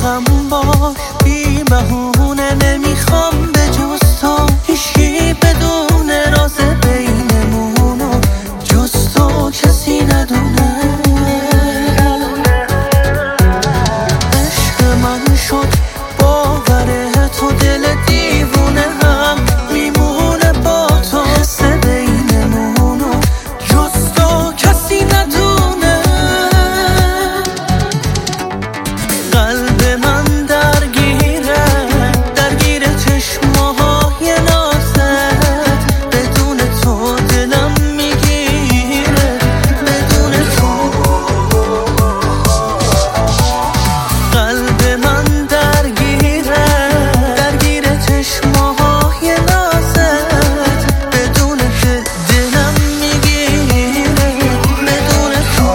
عاشقم باش بی بهونه، نمیخوام به جز تو هیچی بدونه، راز بینمونو جز تو کسی ندونه. عشق من شد باور تو، دل دیوونه هم میمونه با تو، حس بینمونو جز تو کسی ندونه. قلب من درگیر چشماهای نازت، بدون تو دلم میگیره، بدون تو. قلب من درگیر چشماهای نازت، بدون که دلم میگیره، بدون تو.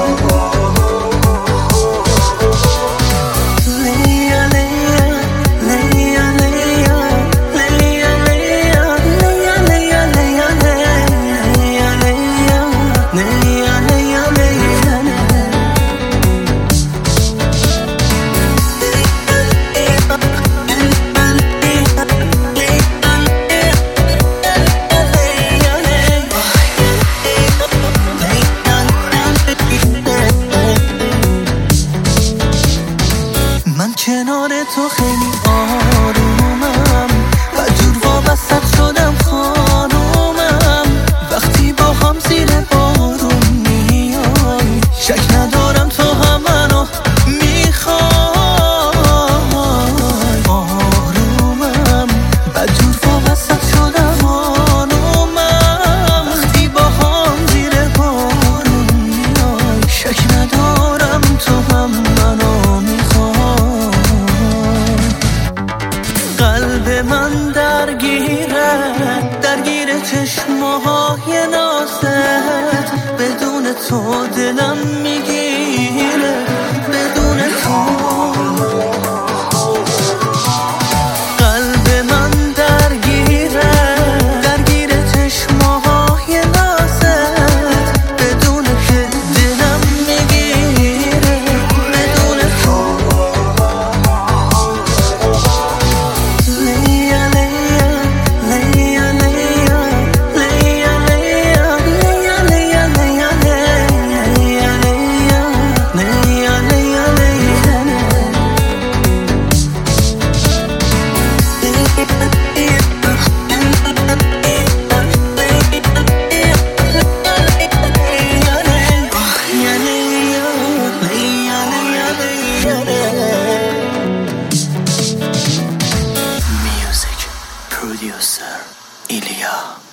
لیا لیا لیا لیا لیا لیا لیا لیا لیا لیا. من کنار تو خیلی آرومم، بدجور وابستت شدم خانومم، وقتی با هم زیر بارون میای، شک ندارم تو هم منو میخوای. آرومم بدجور وابستت شدم خانومم، وقتی با هم زیر بارون میای، شک ندارم تو هم منو میخوای. قلب من درگیر چشماهای نازت، بدون تو دلم میگیره، بدون تو. قلب من درگیر چشماهای نازت، بدون که دلم میگیره، بدون تو. لیا لیا لیا لیا لیا لیا لیا لیا لیا لیا لیا. Music producer Ilya.